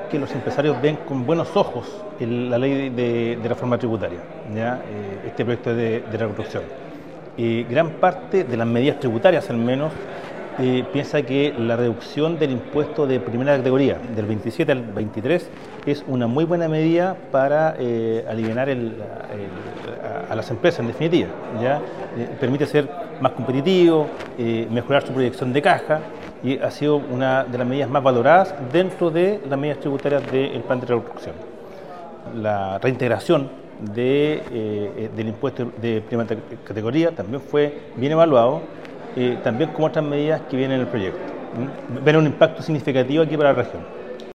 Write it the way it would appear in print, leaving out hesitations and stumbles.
que los empresarios ven con buenos ojos la ley de reforma tributaria, ¿ya? Este proyecto de reconstrucción. Gran parte de las medidas tributarias, al menos, piensa que la reducción del impuesto de primera categoría, del 27 al 23, es una muy buena medida para aliviar a las empresas, en definitiva, ¿ya? Permite ser más competitivo, mejorar su proyección de caja, y ha sido una de las medidas más valoradas dentro de las medidas tributarias del plan de reconstrucción. La reintegración del impuesto de primera categoría también fue bien evaluado, también como otras medidas que vienen en el proyecto. Ven un impacto significativo aquí para la región.